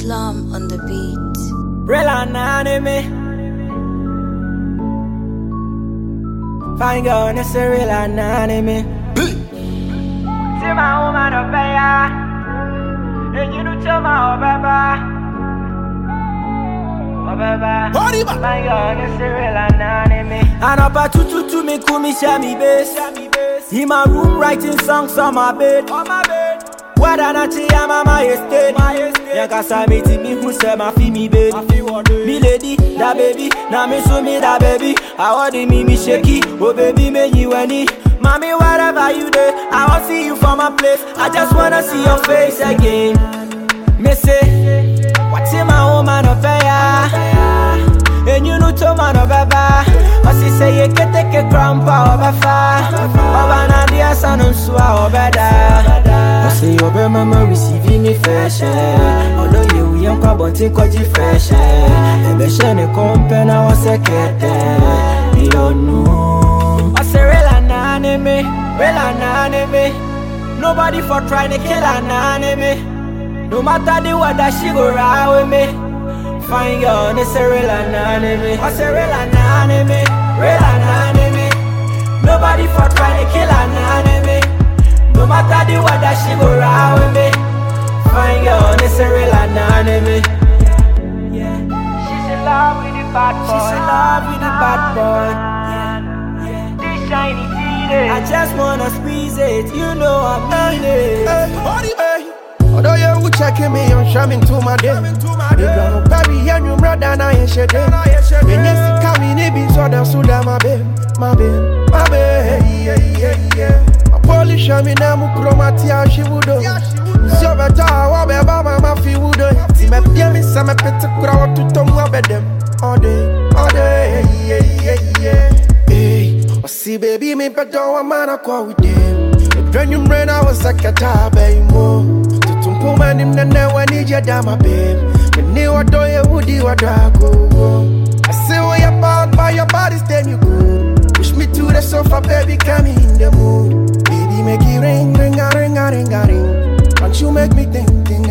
Islam on the beat. Real anonymous. Fine girl, it's a real anonymous. See my woman up there, and you know tell my fine girl, it's a real anonymous. And up at 222 me cool me share me bass. In my room writing songs on my bed. Whether or not I'm on my estate, yeah, cause I meet me who say my fee me baby. Me lady, that baby, now me show me that baby. I want me shaky, oh baby, me you any. Mommy, wherever you there, I want see you from my place. I just wanna see your face again. Me say, what's in my woman affair? And you know to man of baba. But she say you can take a grandpa of a far. Obana dia son on swa obeda. I say your mama receiving me fresh. Although you young but think what you fresh. And be shine a company was a cat. You don't know. I say real anonymous, real anonymous. Nobody for trying to kill anonymous. No matter the weather she go ride with me. Fine girl, it's a real anonymous. What's a real anonymous? Real anonymous. Nobody for trying to kill anonymous. No matter the weather, she go ride with me. Fine girl, it's a real anonymous. She's in love with the bad boy. She's in love with the bad boy. This shiny teeth, I just wanna squeeze it. You know I mean it. Although you checking me on shamming to my day. You baby, and you brother, and I ain't shit. When you see coming, it be so damn so damn my babe, my babe, my babe, yeah. My polish, I mean, I'm a chromatia, she would do. So better, I'll be about my feet would do. See my baby, some pet to crowd to Tom them all day, yeah. Hey, I see baby, me better, one man, I call with them. When you ran, I was like a tab, more. Woman in the net when you get down my babe. When you are doing it, would you go? I say, what you about by your body, then you go. Push me to the sofa, baby, come in the mood. Baby, make it ring. Don't you make me think,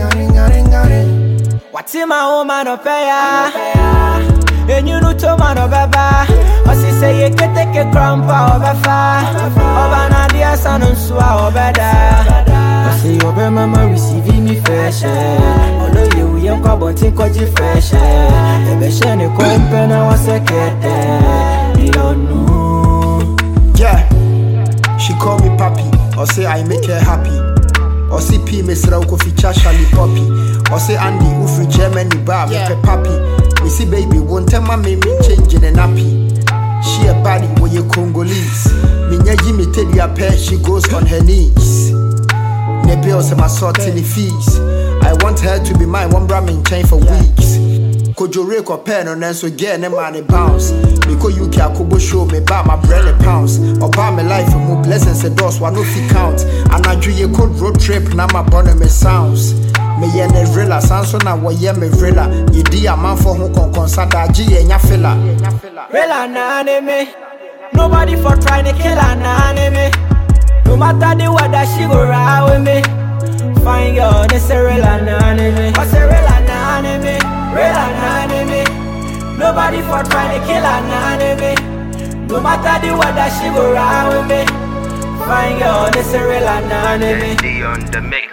ring. What's in my woman of fire? And you know to man of baba. Or she say you can take a grandpa of a far. Obana dia son on swa obeda. I say your mama receiving me fresh. Although you young but think what you fresh. Ebe shine a company was a cat. You don't know. Yeah, she call me papi. Or say I make her happy. Or say P Mr. Oko feature Charlie Poppy. Or say Andy who free Germany bar make her papi. We see baby won't tell my me changing a nappy. She a body where you Congolese. Minya Jimmy tell you a pair she goes on her knees. The bills and my sort in the fees. I want her to be mine, one ramen chain for weeks. Could you rake or pen on so get them money bounce? Because you can't go show me buy my bread pounds. Or buy my life and more blessings and doors one if you count. And I do your cold road trip, now my bonnet me sounds. Me yen a vrilla, Sanson na wa ye me vrilla. Ye di a man for who con consada G and ya filla. Real anonymous. Nobody for trying to kill anonymous. No matter the weather, she go ride with me. Fine girl, it's a real anonymous. What's a real anonymous? Real anonymous. Nobody for trying to kill anonymous. No matter the weather, she go ride with me. Fine girl, it's a real anonymous. On the mix.